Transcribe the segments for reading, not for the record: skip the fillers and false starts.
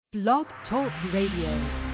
Blog Talk Radio.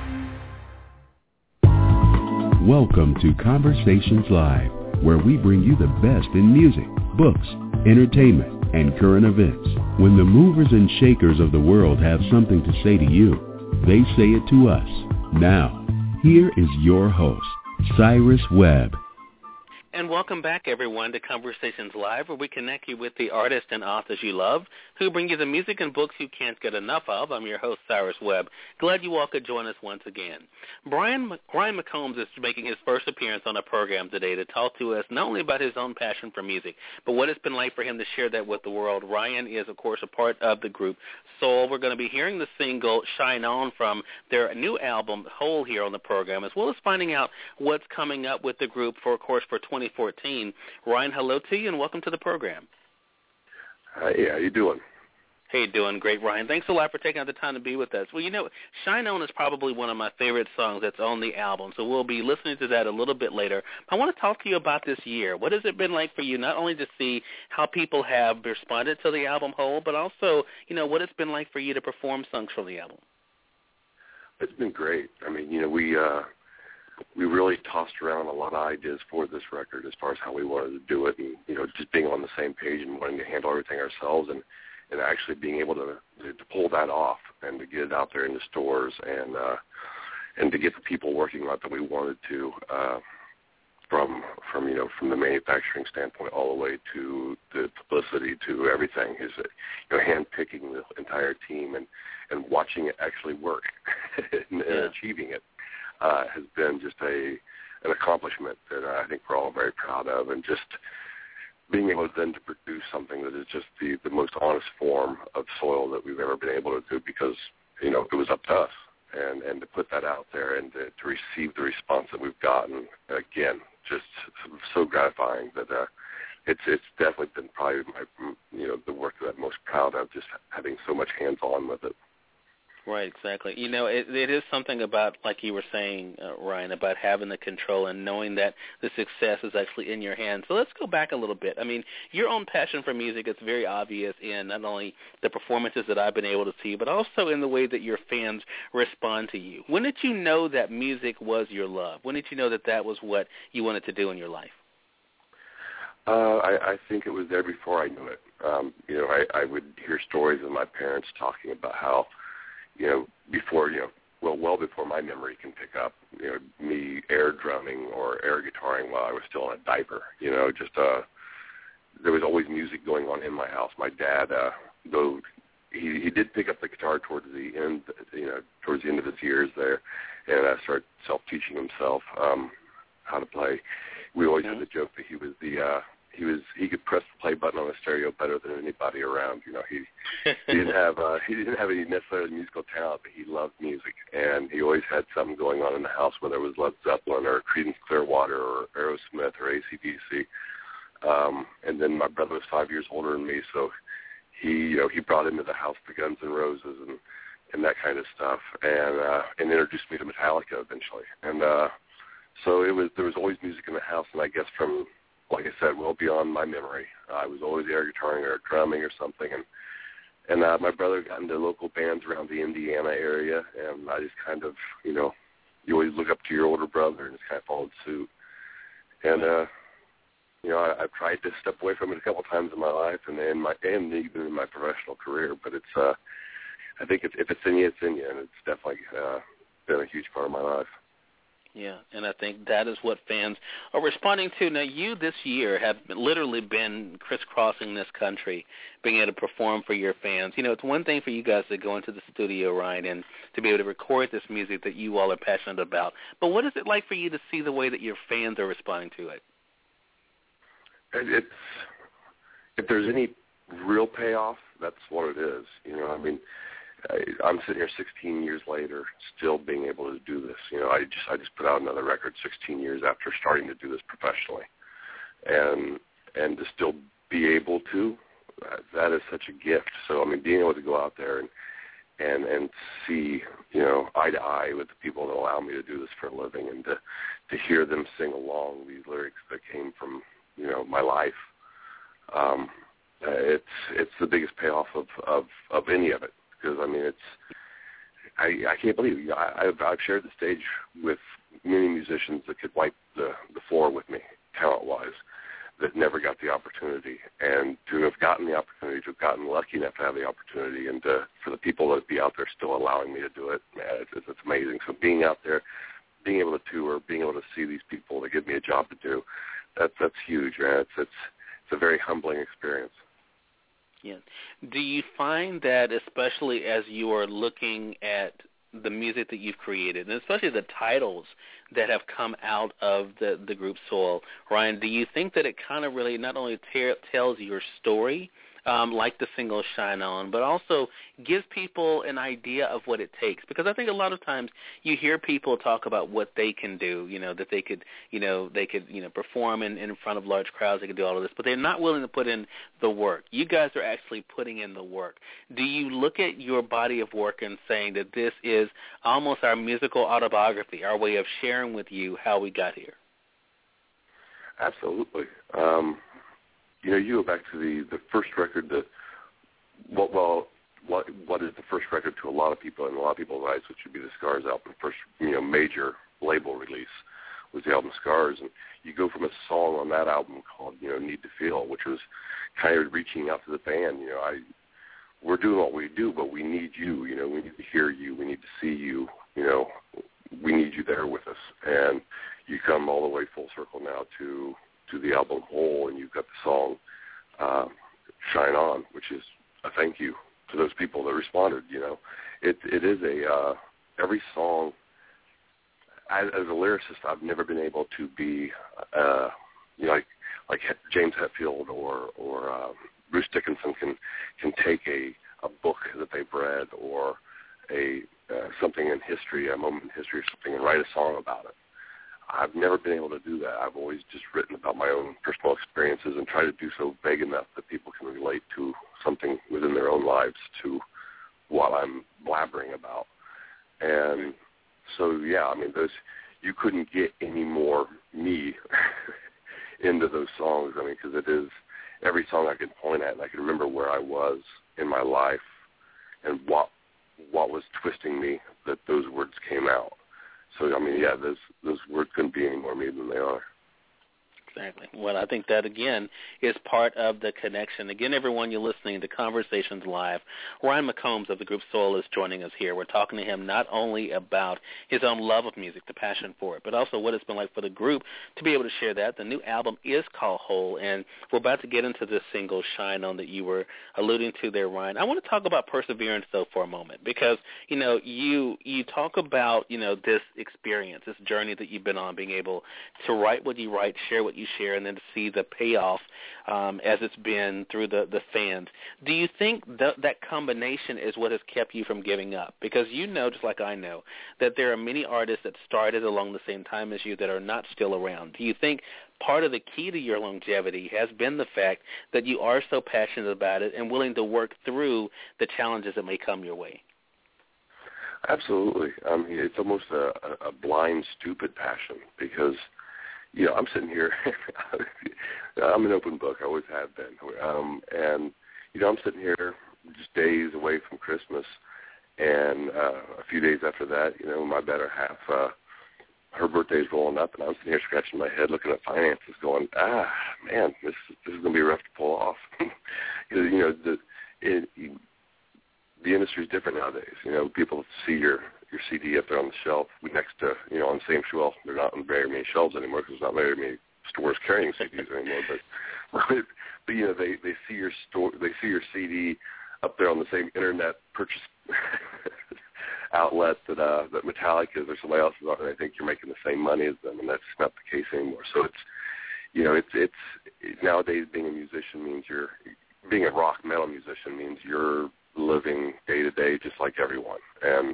Welcome to Conversations Live, where we bring you the best in music, books, entertainment, and current events. When the movers and shakers of the world have something to say to you, they say it to us. Now, here is your host, Cyrus Webb. And welcome back, everyone, to Conversations Live, where we connect you with the artists and authors you love, who bring you the music and books you can't get enough of. I'm your host, Cyrus Webb. Glad you all could join us once again. Ryan McCombs is making his first appearance on the program today to talk to us not only about his own passion for music, but what it's been like for him to share that with the world. Ryan is, of course, a part of the group Soul. We're going to be hearing the single Shine On from their new album, Whole, here on the program, as well as finding out what's coming up with the group for, of course, for 2014. Ryan, hello to you and welcome to the program. Hey, how you doing? Hey, doing great, Ryan. Thanks a lot for taking out the time to be with us. Well, you know, Shine On is probably one of my favorite songs that's on the album, so we'll be listening to that a little bit later. I want to talk to you about this year. What has it been like for you, not only to see how people have responded to the album Whole, but also, you know, what it's been like for you to perform songs from the album? It's been great. I mean, you know, we really tossed around a lot of ideas for this record as far as how we wanted to do it, and, you know, just being on the same page and wanting to handle everything ourselves, and actually being able to pull that off and to get it out there in the stores and to get the people working on it that we wanted to, from the manufacturing standpoint all the way to the publicity to everything, is, you know, hand-picking the entire team and watching it actually work and achieving it has been just an accomplishment that I think we're all very proud of, and just being able then to produce something that is just the most honest form of Soil that we've ever been able to do, because, you know, it was up to us, and to put that out there and to receive the response that we've gotten, again, just so gratifying that it's definitely been probably the work that I'm most proud of, just having so much hands-on with it. Right, exactly. You know, it is something about, like you were saying, Ryan, about having the control and knowing that the success is actually in your hands. So let's go back a little bit. I mean, your own passion for music is very obvious in not only the performances that I've been able to see, but also in the way that your fans respond to you. When did you know that music was your love? When did you know that that was what you wanted to do in your life? I think it was there before I knew it. I would hear stories of my parents talking about how, you know, before, you know, well before my memory can pick up, you know, me air drumming or air guitaring while I was still in a diaper. You know, just there was always music going on in my house. My dad, though he did pick up the guitar towards the end of his years there, and started self-teaching himself how to play. We always had the joke that he was he could press the play button on the stereo better than anybody around. You know, he didn't have any necessarily musical talent, but he loved music, and he always had something going on in the house, whether it was Led Zeppelin or Creedence Clearwater or Aerosmith or AC/DC. And then my brother was 5 years older than me, so he brought into the house the Guns N' Roses and that kind of stuff, and introduced me to Metallica eventually. And so there was always music in the house, and I guess from, like I said, well beyond my memory, I was always air guitaring or drumming or something, and my brother got into local bands around the Indiana area, and I just kind of, you know, you always look up to your older brother and just kind of followed suit. And you know, I've tried to step away from it a couple of times in my life, and even in my professional career, but it's I think if it's in you, it's in you, and it's definitely been a huge part of my life. Yeah, and I think that is what fans are responding to. Now, you this year have literally been crisscrossing this country, being able to perform for your fans. You know, it's one thing for you guys to go into the studio, Ryan, and to be able to record this music that you all are passionate about. But what is it like for you to see the way that your fans are responding to it? It's, if there's any real payoff, that's what it is. You know, I mean, I'm sitting here 16 years later, still being able to do this. You know, I just put out another record 16 years after starting to do this professionally, and to still be able to, that is such a gift. So I mean, being able to go out there and see, you know, eye to eye with the people that allow me to do this for a living, and to hear them sing along these lyrics that came from, you know, my life. It's the biggest payoff of any of it. Because I mean, I can't believe it. I've shared the stage with many musicians that could wipe the floor with me, talent-wise, that never got the opportunity. And to have gotten the opportunity, to have gotten lucky enough to have the opportunity, and for the people that be out there still allowing me to do it, man, it's amazing. So being out there, being able to tour, being able to see these people that give me a job to do, that's huge, man. It's a very humbling experience. Yeah. Do you find that, especially as you are looking at the music that you've created, and especially the titles that have come out of the group Soil, Ryan, do you think that it kind of really not only tells your story, like the single Shine On, but also gives people an idea of what it takes? Because I think a lot of times you hear people talk about what they can do, that they could perform in front of large crowds, they could do all of this, but they're not willing to put in the work. You guys are actually putting in the work. Do you look at your body of work and saying that this is almost our musical autobiography, our way of sharing with you how we got here? Absolutely. You go back to the first record that, what is the first record to a lot of people, and a lot of people's eyes, which would be the Scars album, first major label release was the album Scars, and you go from a song on that album called Need to Feel, which was kind of reaching out to the band. We're doing what we do, but we need you. We need to hear you. We need to see you. We need you there with us, and you come all the way full circle now to the album Whole, and you've got the song Shine On, which is a thank you to those people that responded. It is every song. As a lyricist, I've never been able to be like James Hetfield or Bruce Dickinson can take a book that they've read or something in history, a moment in history or something, and write a song about it. I've never been able to do that. I've always just written about my own personal experiences and try to do so vague enough that people can relate to something within their own lives to what I'm blabbering about. And so, those, you couldn't get any more me into those songs. Because it is every song I can point at, and I can remember where I was in my life and what was twisting me that those words came out. So, those words couldn't be any more me than they are. Exactly. Well, I think that, again, is part of the connection. Again, everyone, you're listening to Conversations Live. Ryan McCombs of the group Soil is joining us here. We're talking to him not only about his own love of music, the passion for it, but also what it's been like for the group to be able to share that. The new album is called Whole, and we're about to get into the single Shine On that you were alluding to there, Ryan. I want to talk about perseverance, though, for a moment, because, you talk about, this experience, this journey that you've been on, being able to write what you write, share what you share, and then to see the payoff as it's been through the fans. Do you think that combination is what has kept you from giving up? Because just like I know, that there are many artists that started along the same time as you that are not still around. Do you think part of the key to your longevity has been the fact that you are so passionate about it and willing to work through the challenges that may come your way? Absolutely. It's almost a blind, stupid passion because I'm sitting here. I'm an open book. I always have been. And I'm sitting here just days away from Christmas, and a few days after that, my better half, her birthday's rolling up, and I'm sitting here scratching my head, looking at finances, going, man, this is going to be rough to pull off. The industry's different nowadays. People see your CD up there on the shelf next to, on the same shelf. They're not on very many shelves anymore because there's not very many stores carrying CDs anymore. But they see your CD up there on the same internet purchase outlet that Metallica is or somebody else is on, and I think you're making the same money as them, and that's not the case anymore. So it's nowadays being a musician means being a rock metal musician means you're living day to day just like everyone, and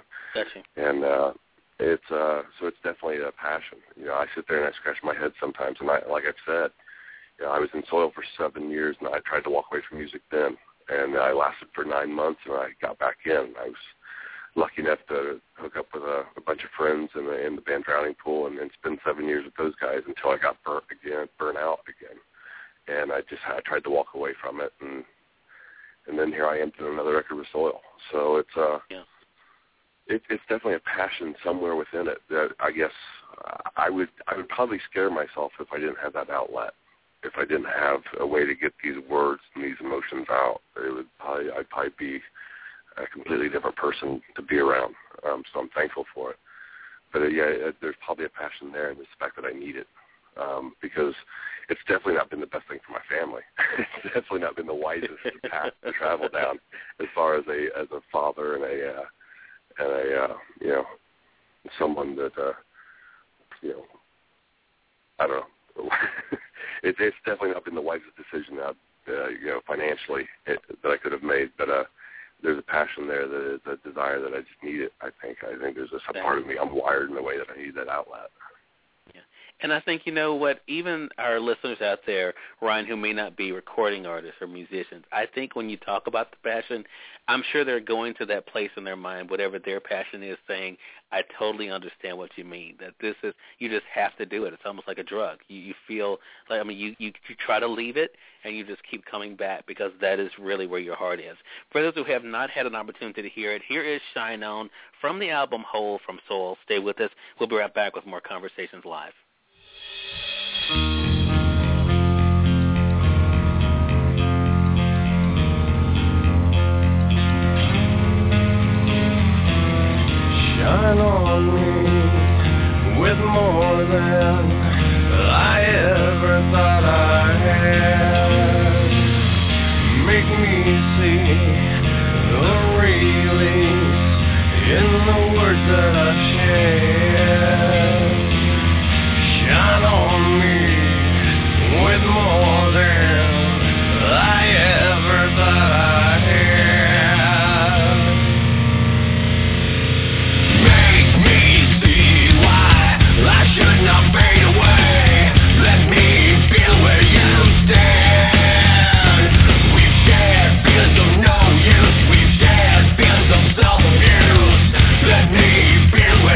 it's definitely a passion. I sit there and I scratch my head sometimes, and like I've said, I was in Soil for 7 years, and I tried to walk away from music then, and I lasted for 9 months, and I got back in. I was lucky enough to hook up with a bunch of friends in the band Drowning Pool, and spend 7 years with those guys until I got burnt out again, and I tried to walk away from it, and then here I am doing another record with Soil. So it's it's definitely a passion somewhere within it that I guess I would probably scare myself if I didn't have that outlet. If I didn't have a way to get these words and these emotions out, I'd probably be a completely different person to be around. So I'm thankful for it. But there's probably a passion there in the fact that I need it, because it's definitely not been the best thing for my family. It's definitely not been the wisest path to travel down as far as a father and a someone that I don't know. It's definitely not been the wisest decision financially that I could have made, but there's a passion there, that is a desire that I just need it. I think there's just a part of me, I'm wired in a way that I need that outlet. Yeah. And I think, you know what, even our listeners out there, Ryan, who may not be recording artists or musicians, I think when you talk about the passion, I'm sure they're going to that place in their mind, whatever their passion is, saying, I totally understand what you mean, that this is, you just have to do it. It's almost like a drug. You feel like, I mean, you try to leave it, and you just keep coming back because that is really where your heart is. For those who have not had an opportunity to hear it, here is Shine On from the album Whole from Soul. Stay with us. We'll be right back with more Conversations Live. Shine on me with more than I ever thought I had. Make me see the release in the words that I share. Shine on me with more than I ever thought I had. I should not fade away. Let me feel where you stand. We've shared feelings of no use. We've shared feelings of self-abuse. Let me feel where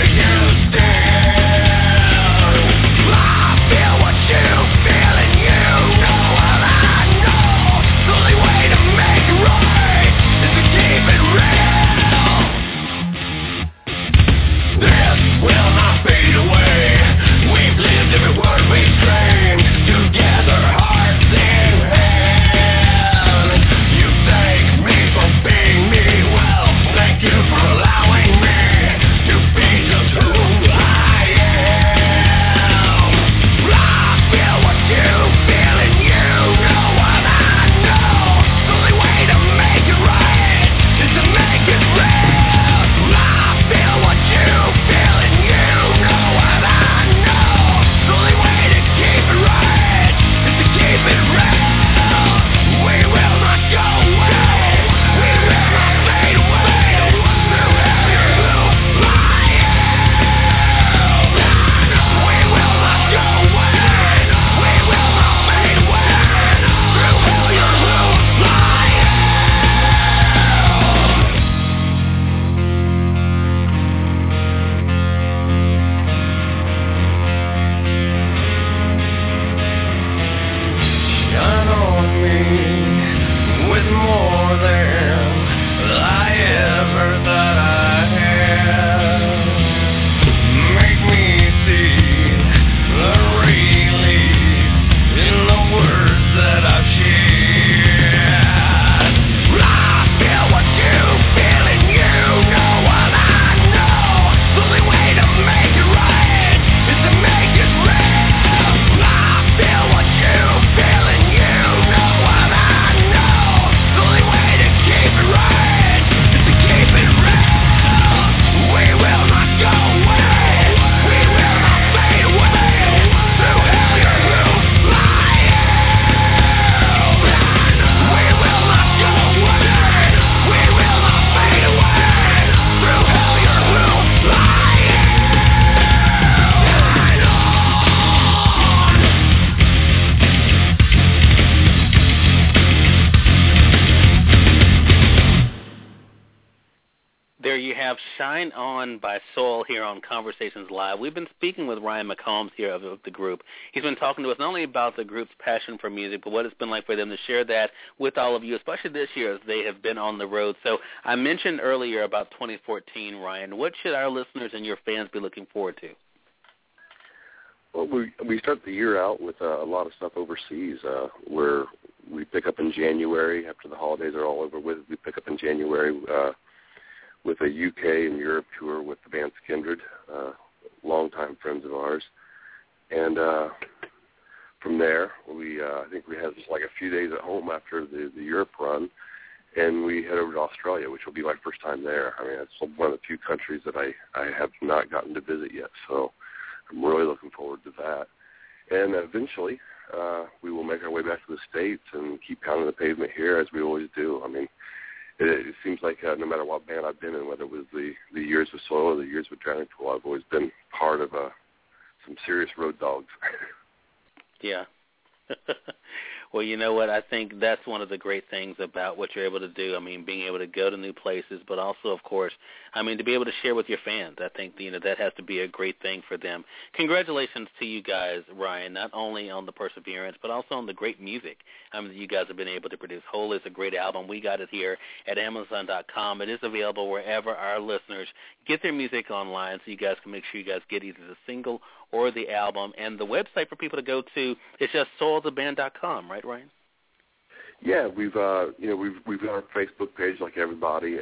have Shine On by Soul here on Conversations Live. We've been speaking with Ryan McCombs here of the group. He's been talking to us not only about the group's passion for music, but what it's been like for them to share that with all of you, especially this year as they have been on the road. So I mentioned earlier about 2014, Ryan. What should our listeners and your fans be looking forward to? Well, we start the year out with a lot of stuff overseas, where we pick up in January after the holidays are all over with. We pick up in January with a UK and Europe tour with the band Skindred, longtime friends of ours. And from there, I think we have just like a few days at home after the Europe run, and we head over to Australia, which will be my first time there. I mean, it's one of the few countries that I have not gotten to visit yet, so I'm really looking forward to that. And eventually, we will make our way back to the States and keep pounding the pavement here as we always do. I mean, it seems like no matter what band I've been in, whether it was the years with Soil or the years with Drowning Pool, I've always been part of some serious road dogs. Yeah. Well, you know what? I think that's one of the great things about what you're able to do. I mean, being able to go to new places, but also, of course, I mean, to be able to share with your fans. I think, that has to be a great thing for them. Congratulations to you guys, Ryan, not only on the perseverance, but also on the great music that you guys have been able to produce. Whole is a great album. We got it here at Amazon.com. It is available wherever our listeners get their music online, so you guys can make sure you guys get either the single or the album. And the website for people to go to is just soiltheband.com, right, Ryan? Yeah, we've got our Facebook page like everybody.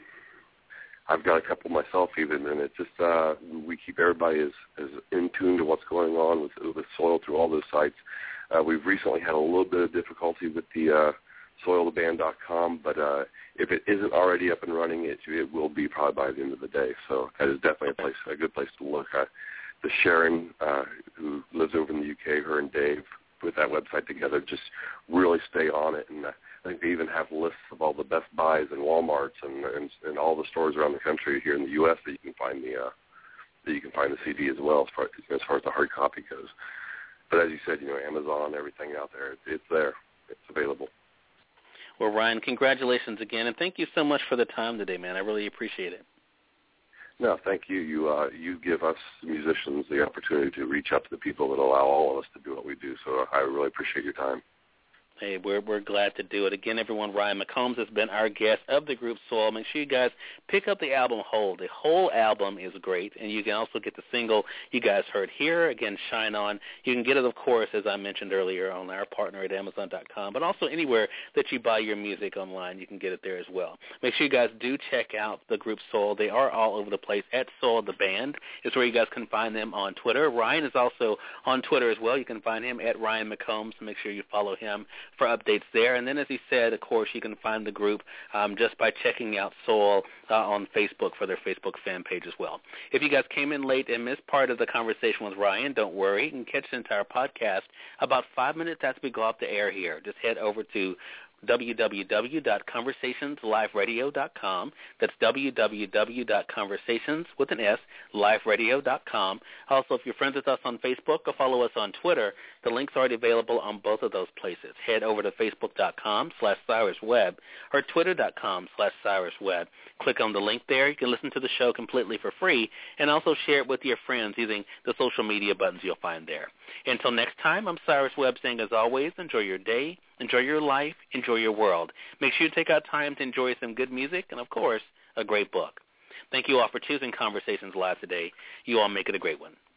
I've got a couple myself even, and it's just we keep everybody as in tune to what's going on with Soil through all those sites. We've recently had a little bit of difficulty with the soiltheband.com, but if it isn't already up and running, it will be probably by the end of the day. So that is definitely a good place to look. The Sharon, who lives over in the UK, her and Dave put that website together, just really stay on it. And I think they even have lists of all the Best Buys and Walmarts and all the stores around the country here in the U.S. that you can find the CD as well, as far as the hard copy goes. But as you said, Amazon, everything out there, it's there. It's available. Well, Ryan, congratulations again, and thank you so much for the time today, man. I really appreciate it. No, thank you. You give us musicians the opportunity to reach out to the people that allow all of us to do what we do, so I really appreciate your time. Hey, we're glad to do it. Again, everyone, Ryan McCombs has been our guest of the group Soil. Make sure you guys pick up the album Whole. The whole album is great, and you can also get the single you guys heard here, again, Shine On. You can get it, of course, as I mentioned earlier, on our partner at Amazon.com, but also anywhere that you buy your music online, you can get it there as well. Make sure you guys do check out the group Soil. They are all over the place. At Soil the Band is where you guys can find them on Twitter. Ryan is also on Twitter as well. You can find him at Ryan McCombs, so make sure you follow him for updates there. And then, as he said, of course, you can find the group just by checking out Soil on Facebook for their Facebook fan page as well. If you guys came in late and missed part of the conversation with Ryan, don't worry. You can catch the entire podcast about 5 minutes after we go off the air here. Just head over to www.conversationsliveradio.com. That's www.conversationsliveradio.com. Also, if you're friends with us on Facebook or follow us on Twitter, the link's already available on both of those places. Head over to facebook.com/CyrusWebb or twitter.com/CyrusWebb. Click on the link there. You can listen to the show completely for free and also share it with your friends using the social media buttons you'll find there. Until next time, I'm Cyrus Webb saying, as always, enjoy your day, enjoy your life, enjoy your world. Make sure you take out time to enjoy some good music and, of course, a great book. Thank you all for choosing Conversations Live today. You all make it a great one.